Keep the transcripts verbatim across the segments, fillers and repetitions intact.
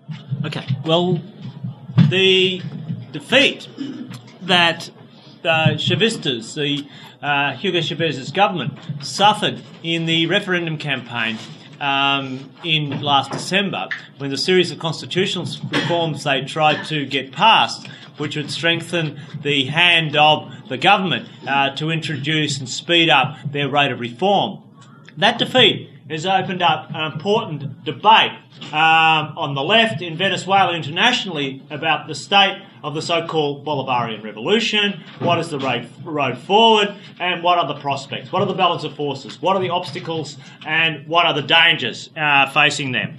Okay, well, the defeat that the Chavistas, the uh, Hugo Chávez's government, suffered in the referendum campaign um, in last December, when the series of constitutional reforms they tried to get passed, which would strengthen the hand of the government uh, to introduce and speed up their rate of reform. That defeat has opened up an important debate um, on the left, in Venezuela, internationally, about the state of the so-called Bolivarian revolution, what is the road, road forward, and what are the prospects, what are the balance of forces, what are the obstacles, and what are the dangers uh, facing them.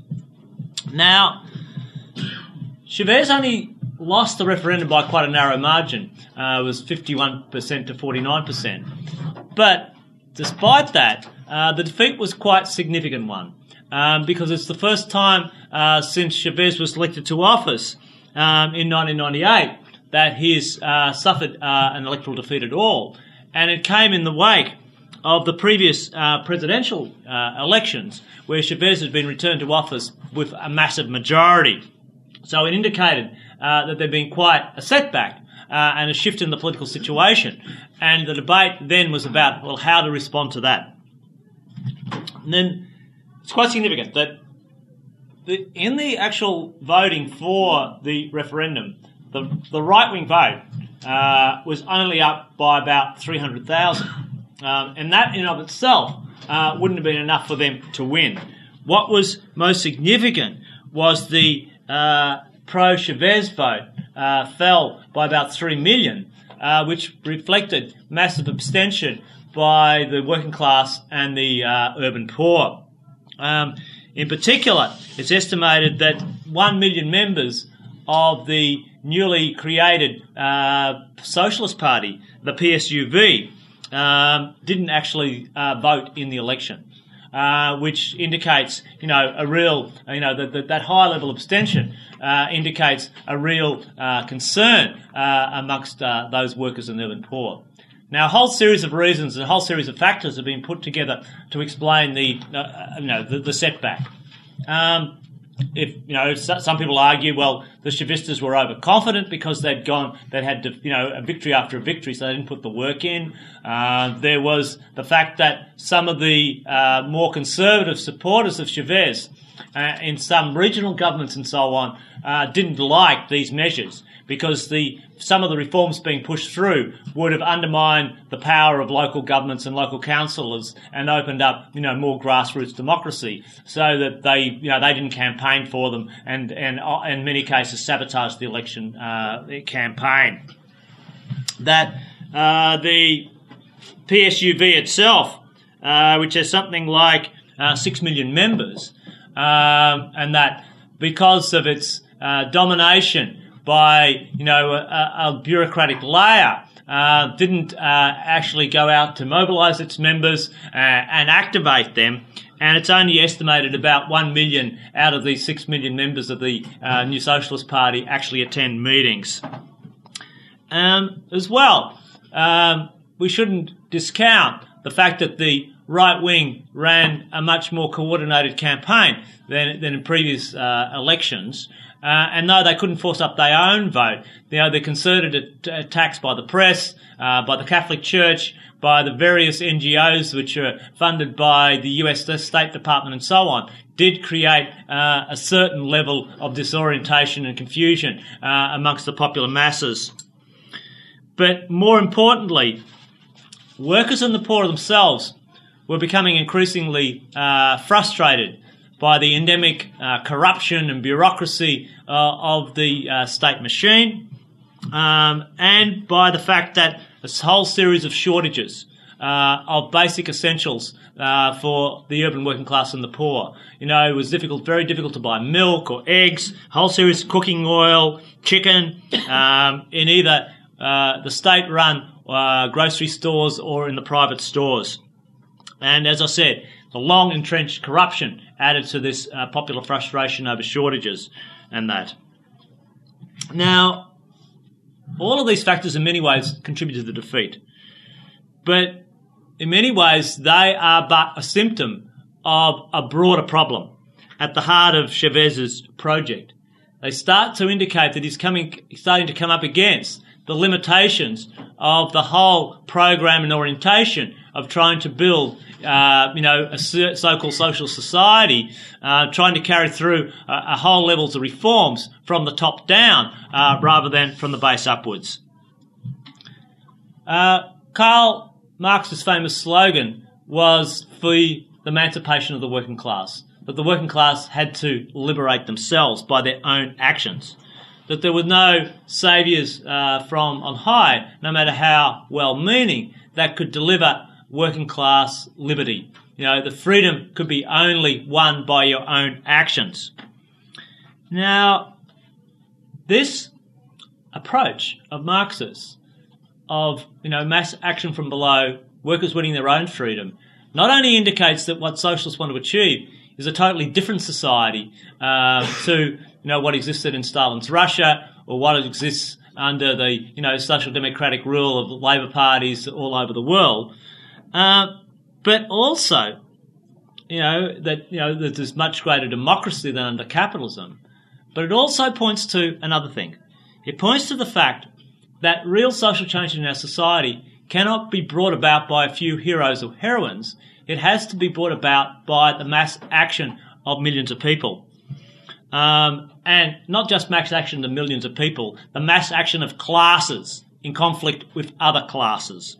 Now, Chávez only lost the referendum by quite a narrow margin. Uh, it was fifty-one percent to forty-nine percent. But despite that, uh, the defeat was quite a significant one, um, because it's the first time uh, since Chávez was elected to office um, in nineteen ninety-eight that he's uh, suffered uh, an electoral defeat at all. And it came in the wake of the previous uh, presidential uh, elections, where Chávez had been returned to office with a massive majority. So it indicated uh, that there'd been quite a setback uh, and a shift in the political situation. And the debate then was about, well, how to respond to that. And then it's quite significant that the, in the actual voting for the referendum, the, the right-wing vote uh, was only up by about three hundred thousand. Um, and that in and of itself uh, wouldn't have been enough for them to win. What was most significant was the uh, pro-Chávez vote uh, fell by about three million, uh, which reflected massive abstention by the working class and the uh, urban poor. Um, in particular, it's estimated that one million members of the newly created uh, Socialist Party, the P S U V, um, didn't actually uh, vote in the election. Uh, which indicates, you know, a real, you know, that that, that high level of abstention uh, indicates a real uh, concern uh, amongst uh, those workers and urban poor. Now, a whole series of reasons and a whole series of factors have been put together to explain the, uh, you know, the, the setback. Um, if you know, some people argue, well, the Chavistas were overconfident because they'd gone, they'd had, to, you know, a victory after a victory, so they didn't put the work in. Uh, there was the fact that some of the uh, more conservative supporters of Chávez uh, in some regional governments and so on uh, didn't like these measures, because the some of the reforms being pushed through would have undermined the power of local governments and local councillors and opened up, you know, more grassroots democracy, so that they, you know, they didn't campaign for them and, and uh, in many cases sabotaged the election uh, campaign. That uh, the P S U V itself, uh, which has something like uh, six million members, um, and that because of its uh, domination by, you know, a, a bureaucratic layer, uh, didn't uh, actually go out to mobilise its members uh, and activate them, and it's only estimated about one million out of these six million members of the uh, New Socialist Party actually attend meetings. Um, as well, um, we shouldn't discount the fact that the right wing ran a much more coordinated campaign than, than in previous uh, elections. Uh, and though they couldn't force up their own vote, you know, the concerted at- attacks by the press, uh, by the Catholic Church, by the various N G Os which are funded by the U S State Department and so on, did create uh, a certain level of disorientation and confusion uh, amongst the popular masses. But more importantly, workers and the poor themselves were becoming increasingly uh, frustrated by the endemic uh, corruption and bureaucracy uh, of the uh, state machine, um, and by the fact that a whole series of shortages uh, of basic essentials uh, for the urban working class and the poor. You know, it was difficult, very difficult to buy milk or eggs, a whole series of cooking oil, chicken, um, in either uh, the state-run uh, grocery stores or in the private stores. And as I said, the long entrenched corruption added to this uh, popular frustration over shortages and that. Now, all of these factors in many ways contribute to the defeat. But in many ways, they are but a symptom of a broader problem. at the heart of Chavez's project. They start to indicate that he's coming, starting to come up against the limitations of the whole program and orientation of trying to build, uh, you know, a so-called social society, uh, trying to carry through a, a whole levels of reforms from the top down uh, rather than from the base upwards. Uh, Karl Marx's famous slogan was for the emancipation of the working class, that the working class had to liberate themselves by their own actions, that there were no saviours uh, from on high, no matter how well-meaning, that could deliver working class liberty. You know, the freedom could be only won by your own actions. Now, this approach of Marx's, of, you know, mass action from below, workers winning their own freedom, not only indicates that what socialists want to achieve is a totally different society uh, to, you know, what existed in Stalin's Russia or what exists under the, you know, social democratic rule of labour parties all over the world, uh, but also, you know, that, you know, that there's much greater democracy than under capitalism. But it also points to another thing. It points to the fact that real social change in our society cannot be brought about by a few heroes or heroines. It has to be brought about by the mass action of millions of people. Um, and not just mass action of millions of people, the mass action of classes in conflict with other classes.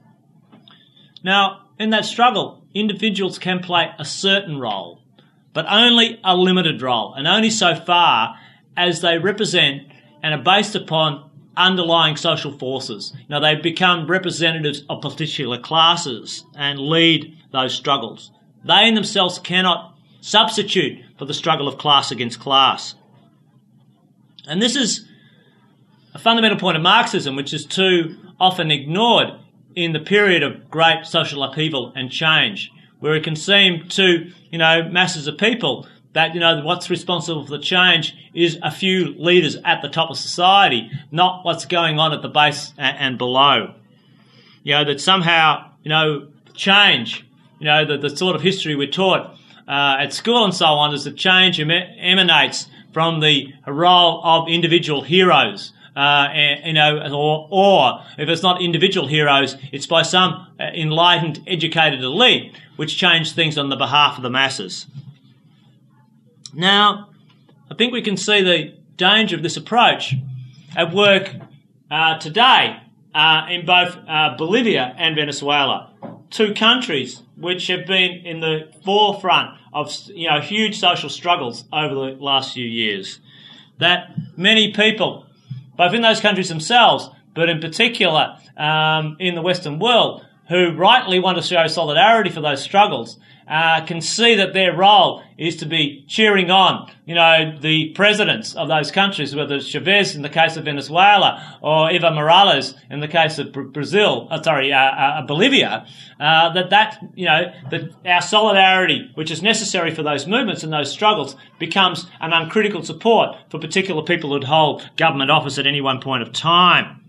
Now, in that struggle, individuals can play a certain role, but only a limited role, and only so far as they represent and are based upon underlying social forces. Now, they become representatives of particular classes and lead those struggles. They in themselves cannot substitute for the struggle of class against class. And this is a fundamental point of Marxism, which is too often ignored in the period of great social upheaval and change, where it can seem to, you know, masses of people that, you know, what's responsible for the change is a few leaders at the top of society, not what's going on at the base and, and below. You know, that somehow, you know, change, you know, the, the sort of history we're taught uh, at school and so on is that change em- emanates from the role of individual heroes, uh, and, you know, or, or if it's not individual heroes, it's by some enlightened, educated elite which change things on the behalf of the masses. Now, I think we can see the danger of this approach at work uh, today uh, in both uh, Bolivia and Venezuela, two countries which have been in the forefront of, you know, huge social struggles over the last few years. That many people, both in those countries themselves, but in particular um, in the Western world, who rightly want to show solidarity for those struggles, uh, can see that their role is to be cheering on, you know, the presidents of those countries, whether it's Chavez in the case of Venezuela or Evo Morales in the case of Brazil, uh, sorry, uh, uh, Bolivia, uh, that that, you know, that our solidarity, which is necessary for those movements and those struggles, becomes an uncritical support for particular people who hold government office at any one point of time.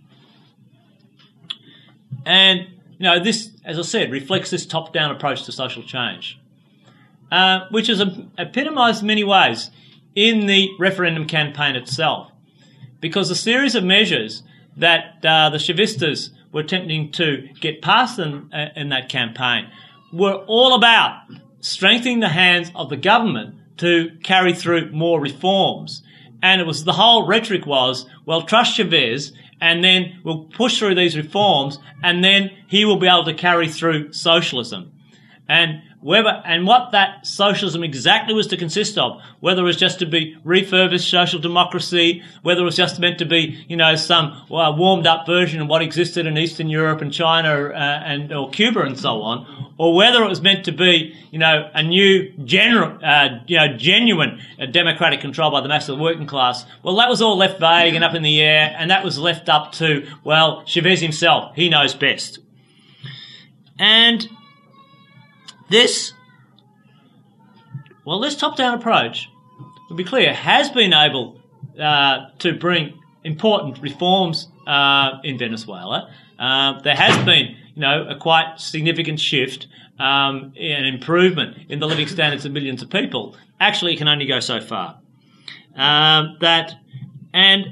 And you know, this, as I said, reflects this top-down approach to social change, uh, which is epitomised in many ways in the referendum campaign itself, because a series of measures that uh, the Chavistas were attempting to get passed in, uh, in that campaign were all about strengthening the hands of the government to carry through more reforms. And it was, the whole rhetoric was, well, trust Chavez, and then we'll push through these reforms, and then he will be able to carry through socialism. And whether, and what that socialism exactly was to consist of, whether it was just to be refurbished social democracy, whether it was just meant to be, you know, some uh, warmed-up version of what existed in Eastern Europe and China uh, and or Cuba and so on, or whether it was meant to be, you know, a new, general, uh, you know, genuine uh, democratic control by the mass of the working class, well, that was all left vague and up in the air, and that was left up to, well, Chavez himself. He knows best. And this, well, this top-down approach, to be clear, has been able uh, to bring important reforms uh, in Venezuela. Uh, there has been, you know, a quite significant shift, um, an improvement in the living standards of millions of people. actually it can only go so far. Um, that, and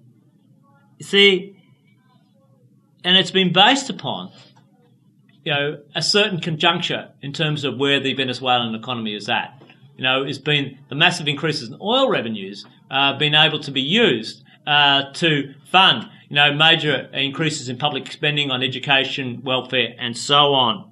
see, and it's been based upon, you know, a certain conjuncture in terms of where the Venezuelan economy is at. You know, it's been the massive increases in oil revenues uh, been able to be used uh, to fund, you know, major increases in public spending on education, welfare, and so on.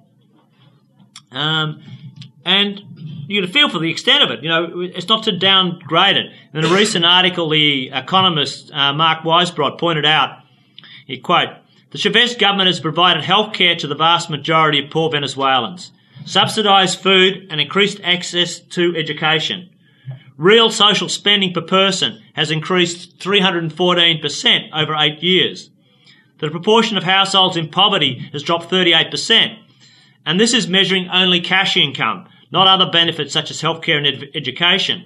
Um, and you get a feel for the extent of it. You know, it's not to downgrade it. In a recent article, the economist uh, Mark Weisbrot pointed out, he quote, "The Chavez government has provided health care to the vast majority of poor Venezuelans, subsidised food and increased access to education. Real social spending per person has increased three hundred fourteen percent over eight years. The proportion of households in poverty has dropped thirty-eight percent. And this is measuring only cash income, not other benefits such as healthcare and ed- education.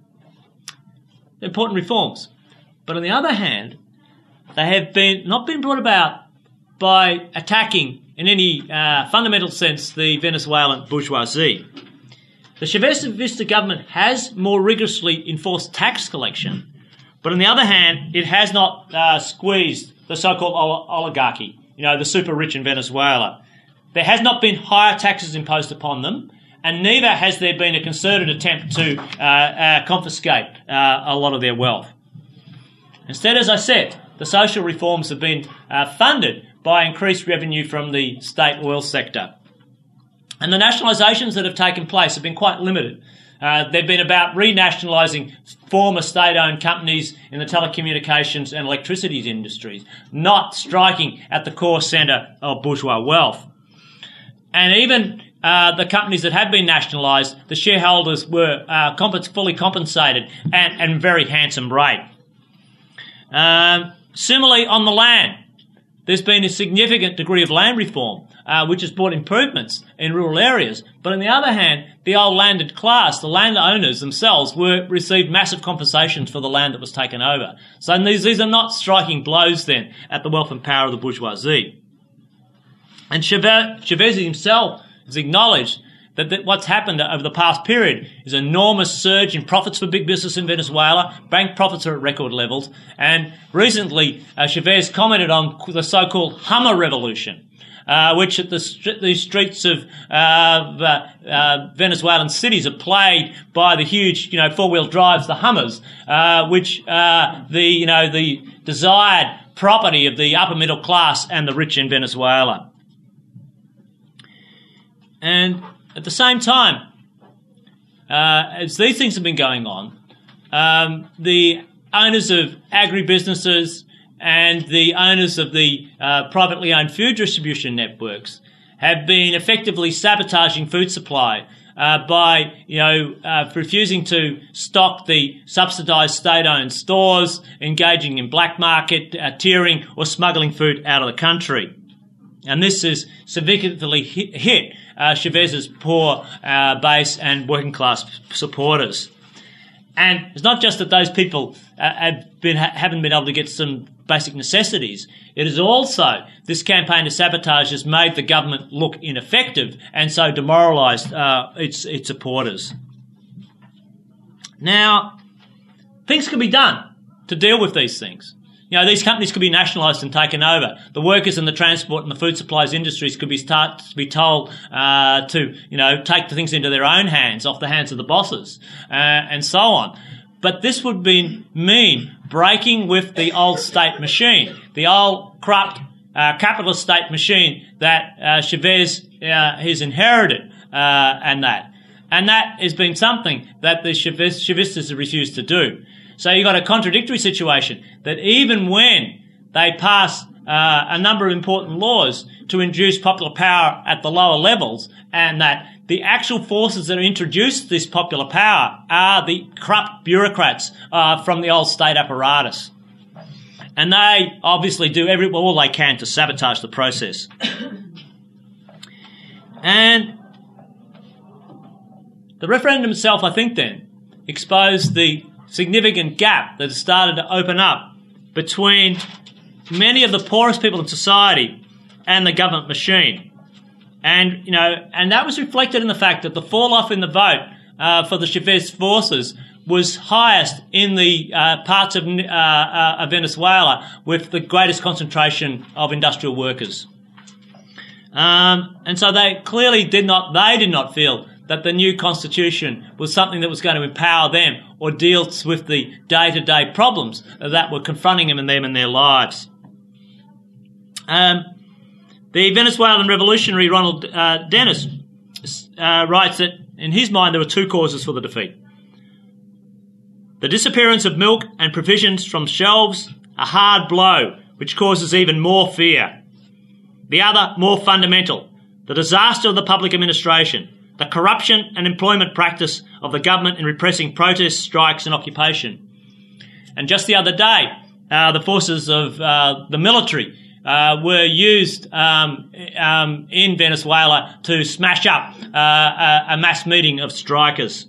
Important reforms. But on the other hand, they have been not been brought about by attacking, in any uh, fundamental sense, the Venezuelan bourgeoisie. The Chavez-Vista government has more rigorously enforced tax collection, but on the other hand, it has not uh, squeezed the so-called ol- oligarchy, you know, the super rich in Venezuela. There has not been higher taxes imposed upon them, and neither has there been a concerted attempt to uh, uh, confiscate uh, a lot of their wealth. Instead, as I said, the social reforms have been uh, funded by increased revenue from the state oil sector. And the nationalisations that have taken place have been quite limited. Uh, they've been about renationalising former state-owned companies in the telecommunications and electricity industries, not striking at the core centre of bourgeois wealth. And even uh, the companies that have been nationalised, the shareholders were uh, comp- fully compensated at a very handsome rate. Um, similarly, on the land, there's been a significant degree of land reform, uh, which has brought improvements in rural areas. But on the other hand, the old landed class, the landowners themselves, were received massive compensations for the land that was taken over. So these, these are not striking blows then at the wealth and power of the bourgeoisie. And Chavez, Chavez himself has acknowledged that, that what's happened over the past period is an enormous surge in profits for big business in Venezuela. Bank profits are at record levels. And recently, uh, Chavez commented on the so-called Hummer Revolution, uh, which at the, st- the streets of uh, uh, Venezuelan cities are plagued by the huge, you know, four-wheel drives, the Hummers, uh, which uh, the, you know, the desired property of the upper middle class and the rich in Venezuela. And at the same time, uh, as these things have been going on, um, the owners of agribusinesses and the owners of the uh, privately owned food distribution networks have been effectively sabotaging food supply uh, by, you know, uh, refusing to stock the subsidised state-owned stores, engaging in black market uh, tiering, or smuggling food out of the country. And this has significantly hit, hit uh, Chavez's poor uh, base and working class supporters. And it's not just that those people uh, have been, ha- haven't been able to get some basic necessities. It is also this campaign of sabotage has made the government look ineffective and so demoralised uh, its, its supporters. Now, things can be done to deal with these things. You know, these companies could be nationalised and taken over. The workers in the transport and the food supplies industries could be start to be told uh, to, you know, take the things into their own hands, off the hands of the bosses, uh, and so on. But this would be, mean breaking with the old state machine, the old corrupt uh, capitalist state machine that uh, Chavez uh, has inherited, uh, and that. And that has been something that the Chavez, Chavistas have refused to do. So you've got a contradictory situation that even when they pass uh, a number of important laws to induce popular power at the lower levels, and that the actual forces that introduce this popular power are the corrupt bureaucrats uh, from the old state apparatus. And they obviously do every, all they can to sabotage the process. And the referendum itself, I think then, exposed the significant gap that has started to open up between many of the poorest people in society and the government machine. And, you know, and that was reflected in the fact that the fall off in the vote uh, uh, for the Chavez forces was highest in the uh, parts of, uh, uh, of Venezuela with the greatest concentration of industrial workers. Um, and so they clearly did not, they did not feel that the new constitution was something that was going to empower them or deal with the day-to-day problems that were confronting them and them in their lives. Um, the Venezuelan revolutionary Ronald uh, Dennis uh, writes that in his mind there were two causes for the defeat. The disappearance of milk and provisions from shelves, a hard blow which causes even more fear. The other, more fundamental, the disaster of the public administration, the corruption and employment practice of the government in repressing protests, strikes and occupation. And just the other day, uh, the forces of uh, the military uh, were used um, um, in Venezuela to smash up uh, a, a mass meeting of strikers.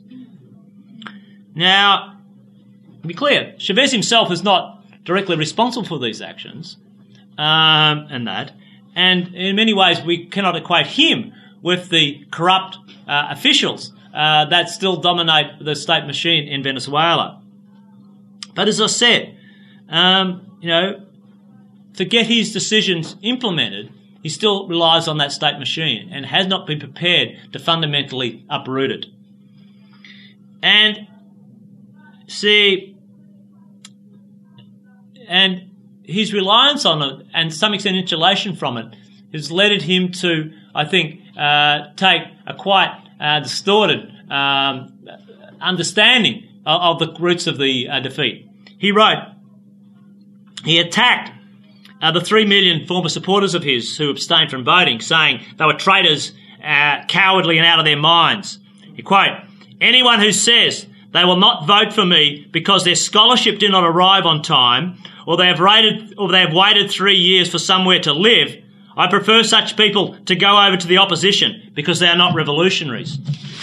Now, to be clear, Chavez himself is not directly responsible for these actions um, and that. And in many ways, we cannot equate him with the corrupt uh, officials uh, that still dominate the state machine in Venezuela. But as I said, um, you know, to get his decisions implemented, he still relies on that state machine and has not been prepared to fundamentally uproot it. And see, and his reliance on it and to some extent insulation from it has led him to, I think, uh, take a quite uh, distorted um, understanding of, of the roots of the uh, defeat. He wrote, he attacked uh, the three million former supporters of his who abstained from voting, saying they were traitors, uh, cowardly and out of their minds. He quote, anyone who says they will not vote for me because their scholarship did not arrive on time, or they have rated, or they have waited three years for somewhere to live, I prefer such people to go over to the opposition because they are not revolutionaries.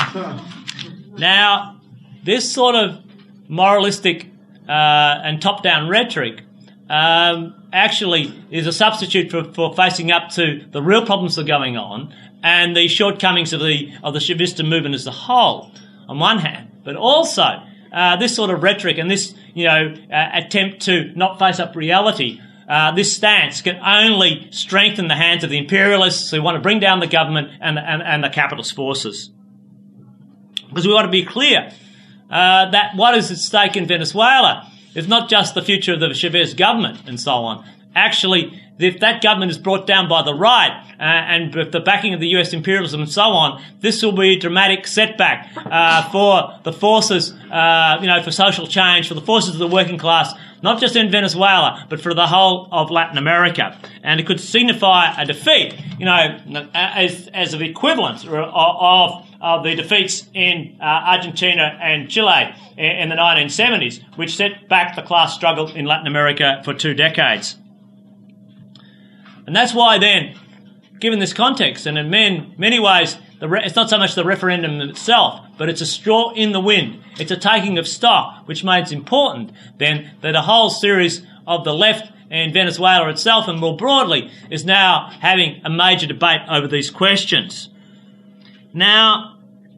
Now, this sort of moralistic uh, and top-down rhetoric um, actually is a substitute for, for facing up to the real problems that are going on and the shortcomings of the of the Chavista movement as a whole, on one hand, but also uh, this sort of rhetoric and this, you know, uh, attempt to not face up reality, uh, this stance can only strengthen the hands of the imperialists who want to bring down the government and the, and, and the capitalist forces. Because we want to be clear uh, that what is at stake in Venezuela is not just the future of the Chavez government and so on. Actually, if that government is brought down by the right uh, and with the backing of the U S imperialism and so on, this will be a dramatic setback uh, for the forces, uh, you know, for social change, for the forces of the working class, not just in Venezuela, but for the whole of Latin America. And it could signify a defeat, you know, as, as an equivalent of, of, of the defeats in uh, Argentina and Chile in the nineteen seventies, which set back the class struggle in Latin America for two decades. And that's why then, given this context, and in many, many ways, the re- it's not so much the referendum itself, but it's a straw in the wind. It's a taking of stock, which makes it important then that a whole series of the left in Venezuela itself and more broadly is now having a major debate over these questions. Now,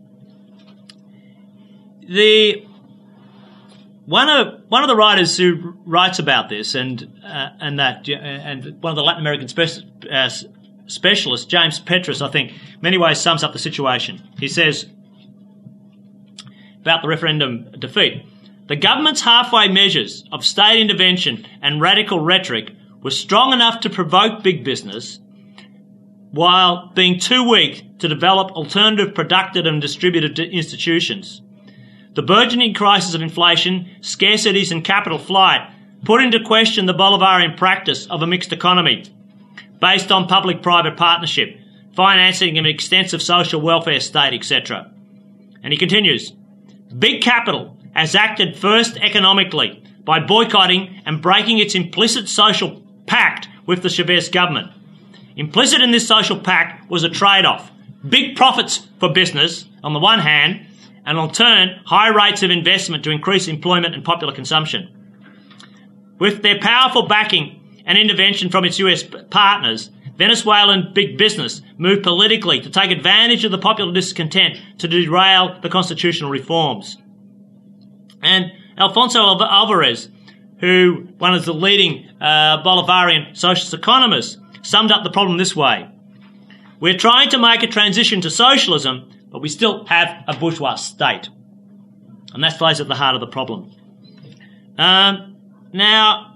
the One of one of the writers who writes about this and uh, and that and one of the Latin American spe- uh, specialists, James Petrus, I think, in many ways sums up the situation. He says about the referendum defeat: the government's halfway measures of state intervention and radical rhetoric were strong enough to provoke big business, while being too weak to develop alternative, productive, and distributed institutions. The burgeoning crisis of inflation, scarcities and capital flight put into question the Bolivarian practice of a mixed economy based on public-private partnership, financing an extensive social welfare state, et cetera. And he continues, big capital has acted first economically by boycotting and breaking its implicit social pact with the Chavez government. Implicit in this social pact was a trade-off. Big profits for business, on the one hand, and in turn, high rates of investment to increase employment and popular consumption. With their powerful backing and intervention from its U S partners, Venezuelan big business moved politically to take advantage of the popular discontent to derail the constitutional reforms. And Alfonso Alvarez, who one of the leading uh, Bolivarian socialist economists, summed up the problem this way: we're trying to make a transition to socialism, but we still have a bourgeois state. And that lays at the heart of the problem. Um, now,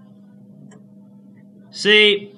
see,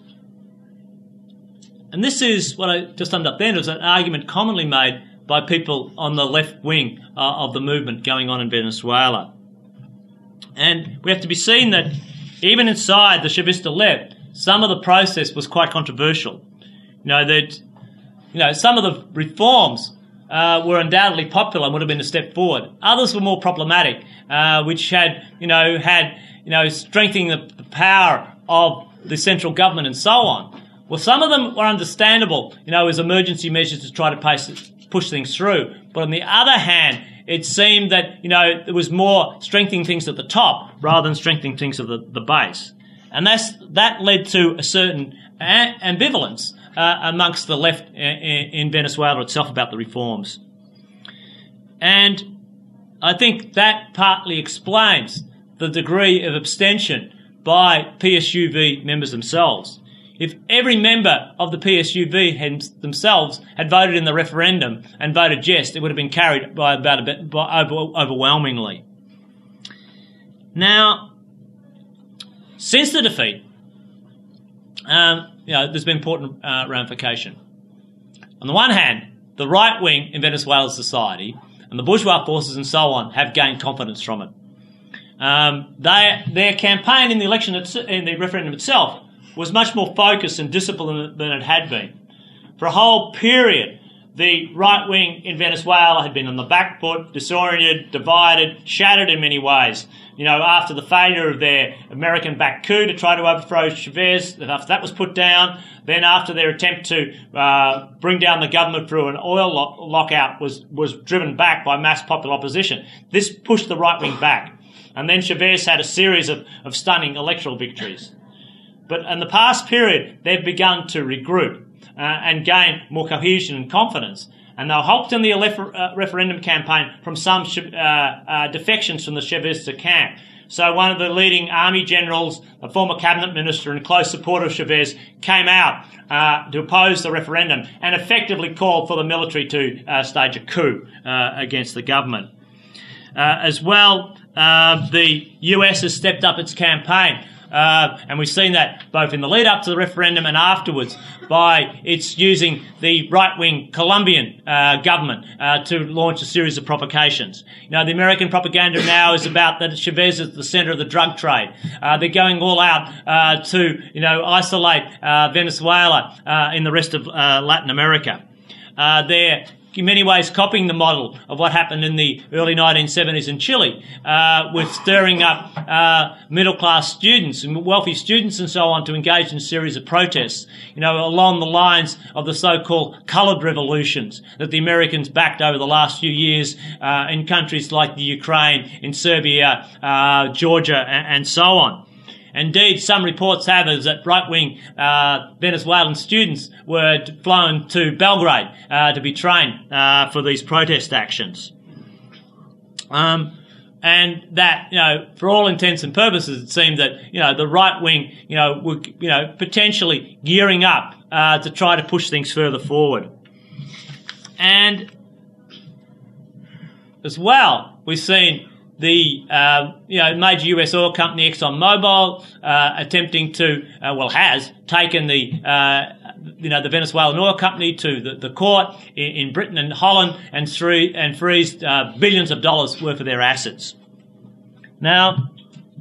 and this is what I just summed up then. It was an argument commonly made by people on the left wing uh, of the movement going on in Venezuela. And we have to be seen that even inside the Chavista left, some of the process was quite controversial. You know, that, you know, some of the reforms uh, were undoubtedly popular and would have been a step forward. Others were more problematic, uh, which had, you know, had, you know, strengthening the, the power of the central government and so on. Well, some of them were understandable, you know, as emergency measures to try to pace, push things through. But on the other hand, it seemed that, you know, there was more strengthening things at the top rather than strengthening things at the, the base. And that's, that led to a certain a- ambivalence uh, amongst the left in, in Venezuela itself about the reforms. And I think that partly explains the degree of abstention by P S U V members themselves. If every member of the P S U V had themselves had voted in the referendum and voted yes, it would have been carried by about a bit, by over, overwhelmingly. Now, since the defeat, um, you know, there's been important uh, ramification. On the one hand, the right wing in Venezuela's society and the bourgeois forces and so on have gained confidence from it. Um, they, their campaign in the election, in the referendum itself, was much more focused and disciplined than it had been. For a whole period, the right wing in Venezuela had been on the back foot, disoriented, divided, shattered in many ways. You know, after the failure of their American-backed coup to try to overthrow Chavez, after that was put down, then after their attempt to uh, bring down the government through an oil lo- lockout was, was driven back by mass popular opposition. This pushed the right wing back. And then Chavez had a series of, of stunning electoral victories. But in the past period, they've begun to regroup uh, and gain more cohesion and confidence. And they were helped in the elef- uh, referendum campaign from some uh, uh, defections from the Chavista camp. So one of the leading army generals, a former cabinet minister and close supporter of Chavez, came out uh, to oppose the referendum and effectively called for the military to uh, stage a coup uh, against the government. Uh, as well, uh, the U S has stepped up its campaign. Uh, and we've seen that both in the lead up to the referendum and afterwards by its using the right-wing Colombian uh, government uh, to launch a series of provocations. You know, the American propaganda now is about that Chavez is the centre of the drug trade. Uh, they're going all out uh, to, you know, isolate uh, Venezuela uh, in the rest of uh, Latin America. Uh, they're in many ways copying the model of what happened in the early nineteen seventies in Chile, uh, with stirring up uh, middle-class students and wealthy students and so on to engage in a series of protests, you know, along the lines of the so-called coloured revolutions that the Americans backed over the last few years uh, in countries like the Ukraine, in Serbia, uh, Georgia, and, and so on. Indeed, some reports have it that right-wing uh, Venezuelan students were flown to Belgrade uh, to be trained uh, for these protest actions. Um, and that, you know, for all intents and purposes, it seemed that, you know, the right-wing, you know, were, you know, potentially gearing up uh, to try to push things further forward. And as well, we've seen the uh, you know major U S oil company ExxonMobil uh, attempting to uh, well has taken the uh, you know the Venezuelan oil company to the, the court in, in Britain and Holland and three and freezed uh, billions of dollars worth of their assets. Now,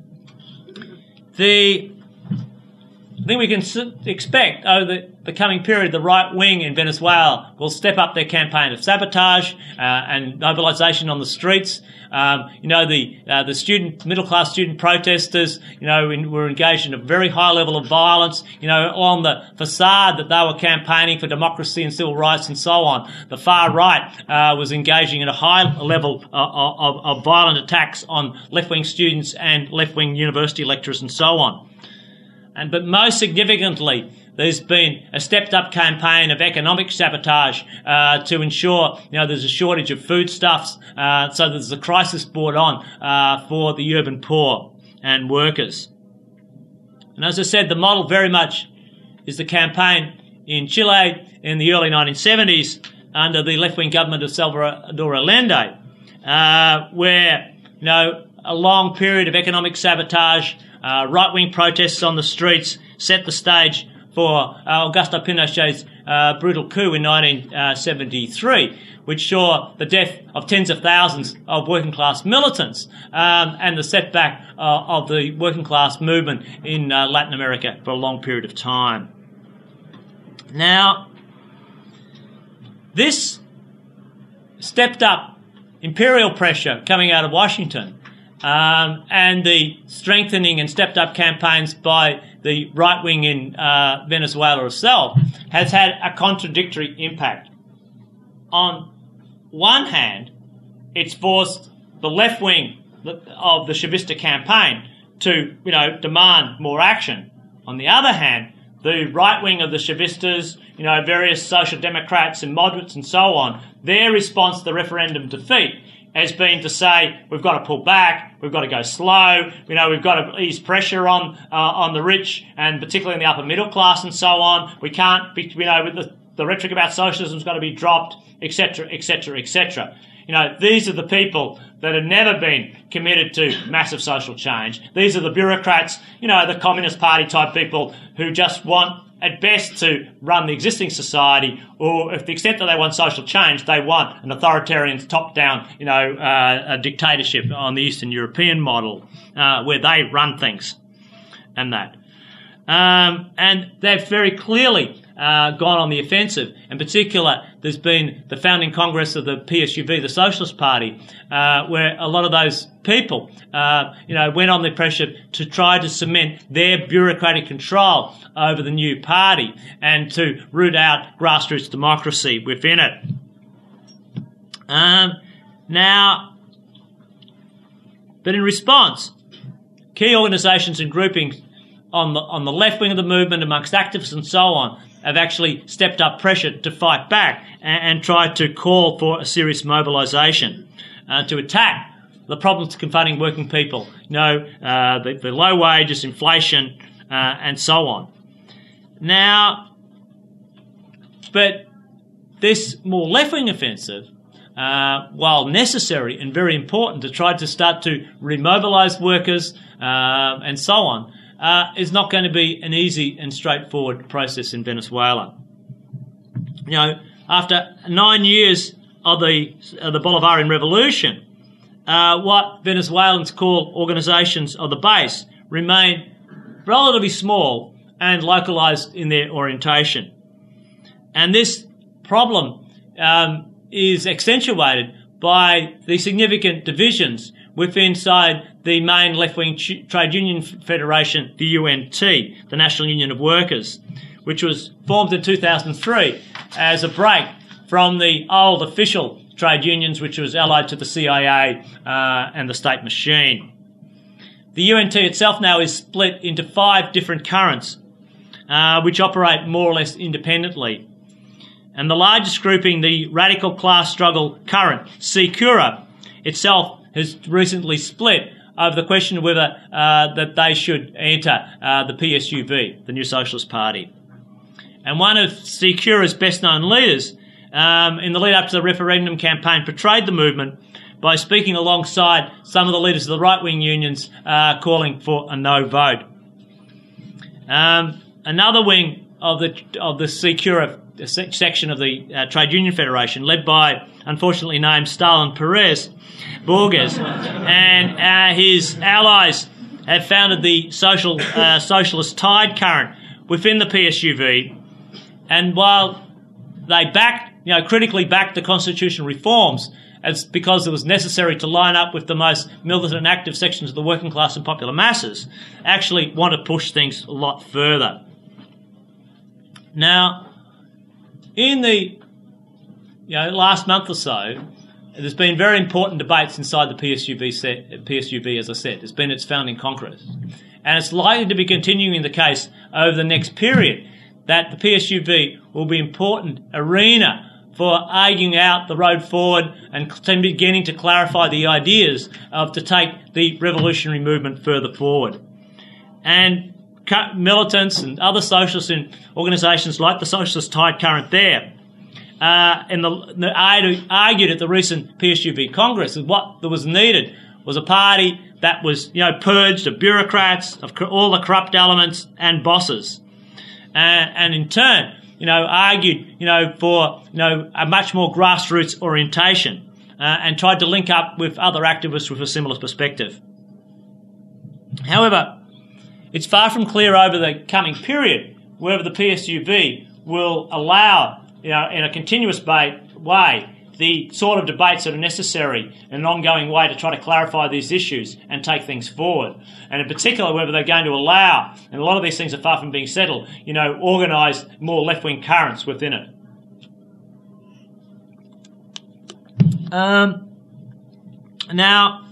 the I think we can expect over the, the coming period the right wing in Venezuela will step up their campaign of sabotage uh, and mobilisation on the streets. Um, you know, the uh, the student, middle class student protesters, you know, in, were engaged in a very high level of violence. You know, on the facade that they were campaigning for democracy and civil rights and so on, the far right uh, was engaging in a high level of, of, of violent attacks on left wing students and left wing university lecturers and so on. And but most significantly, there's been a stepped-up campaign of economic sabotage uh, to ensure, you know, there's a shortage of foodstuffs, uh, so there's a crisis brought on uh, for the urban poor and workers. And as I said, the model very much is the campaign in Chile in the early nineteen seventies under the left-wing government of Salvador Allende, uh, where, you know, a long period of economic sabotage, uh, right-wing protests on the streets set the stage for uh, Augusto Pinochet's uh, brutal coup in nineteen seventy-three, which saw the death of tens of thousands of working-class militants um, and the setback uh, of the working-class movement in uh, Latin America for a long period of time. Now, this stepped-up imperial pressure coming out of Washington Um, and the strengthening and stepped-up campaigns by the right wing in uh, Venezuela itself has had a contradictory impact. On one hand, it's forced the left wing of the Chavista campaign to, you know, demand more action. On the other hand, the right wing of the Chavistas, you know, various social democrats and moderates and so on, their response to the referendum defeat has been to say we've got to pull back, we've got to go slow, you know, we've got to ease pressure on uh, on the rich and particularly in the upper middle class and so on. We can't, be, you know, the, the rhetoric about socialism's got to be dropped, et cetera, et cetera, et cetera. You know, these are the people that have never been committed to massive social change. These are the bureaucrats, you know, the Communist Party type people who just want at best to run the existing society, or if the extent that they want social change, they want an authoritarian top-down, you know, uh, a dictatorship on the Eastern European model, uh, where they run things and that. Um, and they've very clearly uh, gone on the offensive. In particular, there's been the founding Congress of the P S U V, the Socialist Party, uh, where a lot of those people, uh, you know, went on the pressure to try to cement their bureaucratic control over the new party and to root out grassroots democracy within it. Um, now, but in response, key organisations and groupings on the on the left wing of the movement, amongst activists and so on, have actually stepped up pressure to fight back and, and tried to call for a serious mobilisation uh, to attack the problems confronting working people, you know, uh, the, the low wages, inflation, uh, and so on. Now, but this more left-wing offensive, uh, while necessary and very important to try to start to remobilise workers uh, and so on, uh, is not going to be an easy and straightforward process in Venezuela. You know, after nine years of the of the Bolivarian Revolution, uh, what Venezuelans call organisations of the base remain relatively small and localised in their orientation. And this problem um, is accentuated by the significant divisions within inside the main left-wing ch- trade union federation, the U N T, the National Union of Workers, which was formed in two thousand three as a break from the old official trade unions, which was allied to the C I A uh, and the state machine. The U N T itself now is split into five different currents, uh, which operate more or less independently. And the largest grouping, the Radical Class Struggle Current, SECURA, itself has recently split over the question of whether uh, that they should enter uh, the P S U V, the New Socialist Party. And one of SECURA's best-known leaders um, in the lead-up to the referendum campaign portrayed the movement by speaking alongside some of the leaders of the right-wing unions uh, calling for a no vote. Um, another wing of the of the SECURA section of the uh, Trade Union Federation, led by, unfortunately named Stalin Perez Borges, and uh, his allies have founded the social uh, Socialist Tide Current within the P S U V. And while they backed, you know, critically backed the constitutional reforms, it's because it was necessary to line up with the most militant and active sections of the working class and popular masses, actually want to push things a lot further. Now, in the you know, last month or so, there's been very important debates inside the P S U V, set, P S U V, as I said. It's been its founding Congress. And it's likely to be continuing the case over the next period. that the P S U V will be an important arena for arguing out the road forward and beginning to clarify the ideas of to take the revolutionary movement further forward. And militants and other socialist organisations like the Socialist Tide Current there uh, and the, the argued at the recent P S U V Congress that what was needed was a party that was, you know, purged of bureaucrats, of all the corrupt elements and bosses, uh, and in turn, you know, argued, you know, for, you know, a much more grassroots orientation, uh, and tried to link up with other activists with a similar perspective. However, it's far from clear over the coming period whether the P S U V will allow, you know, in a continuous way, the sort of debates that are necessary in an ongoing way to try to clarify these issues and take things forward. And in particular, whether they're going to allow, and a lot of these things are far from being settled, you know, organised more left-wing currents within it. Um, now,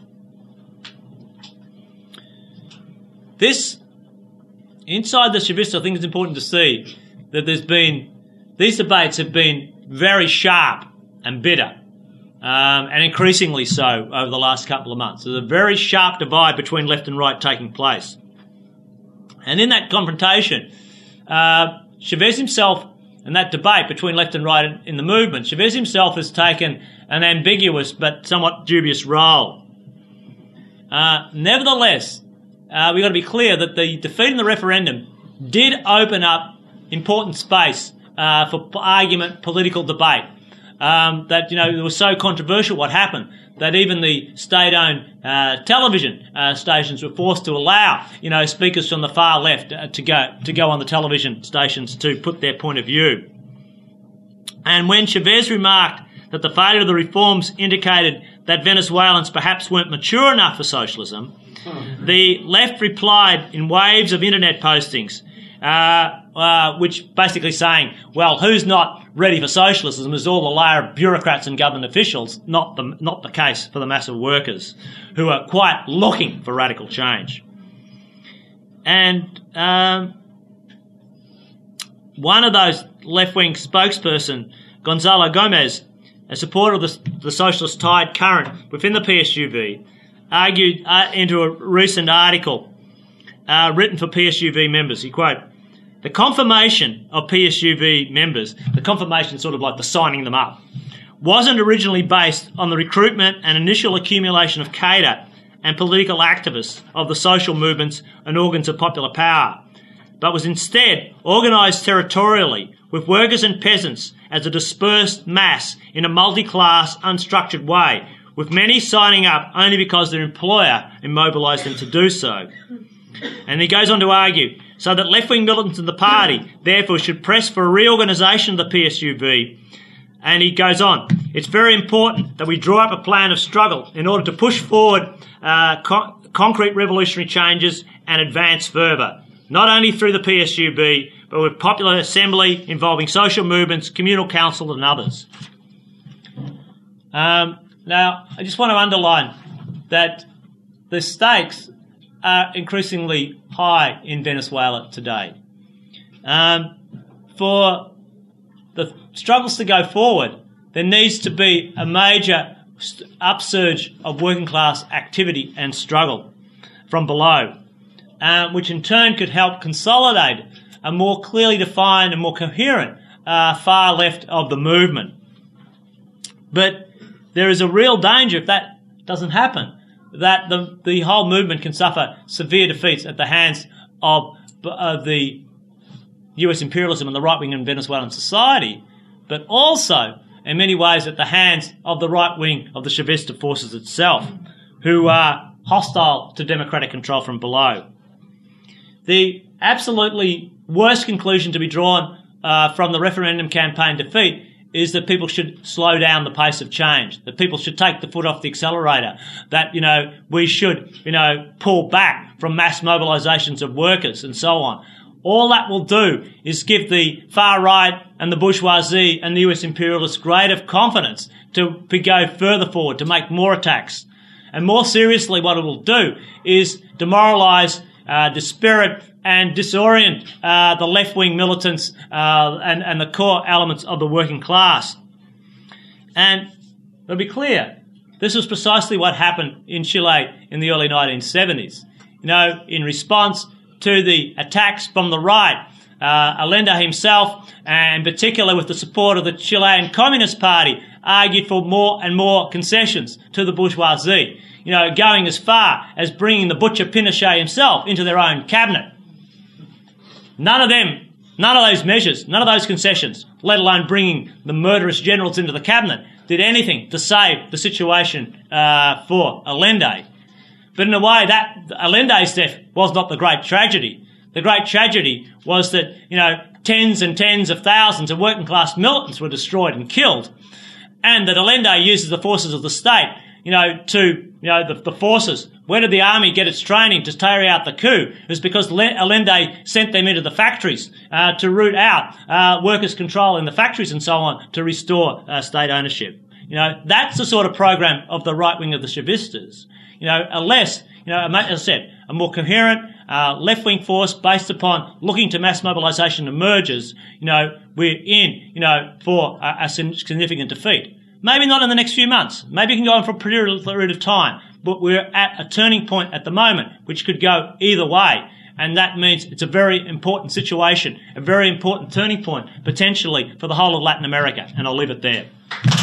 this, inside the Chavists, I think it's important to see that there's been, these debates have been very sharp and bitter, um, and increasingly so over the last couple of months. There's a very sharp divide between left and right taking place. And in that confrontation, uh, Chavez himself, and that debate between left and right in, in the movement, Chavez himself has taken an ambiguous but somewhat dubious role. Uh, nevertheless, uh, we've got to be clear that the defeat in the referendum did open up important space uh, for argument, political debate. Um, that, you know, it was so controversial what happened that even the state-owned uh, television uh, stations were forced to allow, you know, speakers from the far left uh, to go to go on the television stations to put their point of view. And when Chavez remarked that the failure of the reforms indicated that Venezuelans perhaps weren't mature enough for socialism, the left replied in waves of internet postings, uh, uh, which basically saying, well, who's not ready for socialism is all the layer of bureaucrats and government officials, not the, not the case for the mass of workers who are quite looking for radical change. And um, one of those left-wing spokesperson, Gonzalo Gomez, a supporter of the, the Socialist Tide Current within the P S U V, argued uh, into a recent article uh, written for P S U V members. He quote, "The confirmation of P S U V members, the confirmation sort of like the signing them up, wasn't originally based on the recruitment and initial accumulation of cadre and political activists of the social movements and organs of popular power, but was instead organised territorially with workers and peasants as a dispersed mass in a multi-class, unstructured way, with many signing up only because their employer immobilised them to do so." And he goes on to argue, so that left-wing militants in the party, therefore, should press for a reorganisation of the P S U V. And he goes on, "It's very important that we draw up a plan of struggle in order to push forward uh, co- concrete revolutionary changes and advance further, not only through the P S U V, but with popular assembly involving social movements, communal council and others." Um, now, I just want to underline that the stakes are increasingly high in Venezuela today. Um, for the struggles to go forward, there needs to be a major upsurge of working class activity and struggle from below, uh, which in turn could help consolidate a more clearly defined and more coherent uh, far left of the movement. But there is a real danger if that doesn't happen, that the, the whole movement can suffer severe defeats at the hands of, of the U S imperialism and the right wing in Venezuelan society, but also, in many ways, at the hands of the right wing of the Chavista forces itself, who are hostile to democratic control from below. The absolutely worst conclusion to be drawn uh, from the referendum campaign defeat is that people should slow down the pace of change, that people should take the foot off the accelerator, that, you know, we should, you know, pull back from mass mobilisations of workers and so on. All that will do is give the far right and the bourgeoisie and the U S imperialists greater confidence to, to go further forward, to make more attacks. And more seriously, what it will do is demoralise uh, dispirit and disorient uh, the left-wing militants uh, and, and the core elements of the working class. And to be clear, this was precisely what happened in Chile in the early nineteen seventies. You know, in response to the attacks from the right, uh, Allende himself, and in particular with the support of the Chilean Communist Party, argued for more and more concessions to the bourgeoisie, you know, going as far as bringing the butcher Pinochet himself into their own cabinet. None of them, none of those measures, none of those concessions, let alone bringing the murderous generals into the cabinet, did anything to save the situation uh, for Allende. But in a way, that Allende's death was not the great tragedy. The great tragedy was that, you know, tens and tens of thousands of working class militants were destroyed and killed, and that Allende uses the forces of the state, you know, to, you know, the, the forces. Where did the army get its training to carry out the coup? It was because Allende sent them into the factories uh, to root out uh, workers' control in the factories and so on to restore uh, state ownership. You know, that's the sort of program of the right wing of the Chavistas. You know, unless, you know, as I said, a more coherent uh, left-wing force based upon looking to mass mobilisation emerges, you know, we're in, you know, for a, a significant defeat. Maybe not in the next few months. Maybe it can go on for a period of time. But we're at a turning point at the moment, which could go either way. And that means it's a very important situation, a very important turning point, potentially, for the whole of Latin America. And I'll leave it there.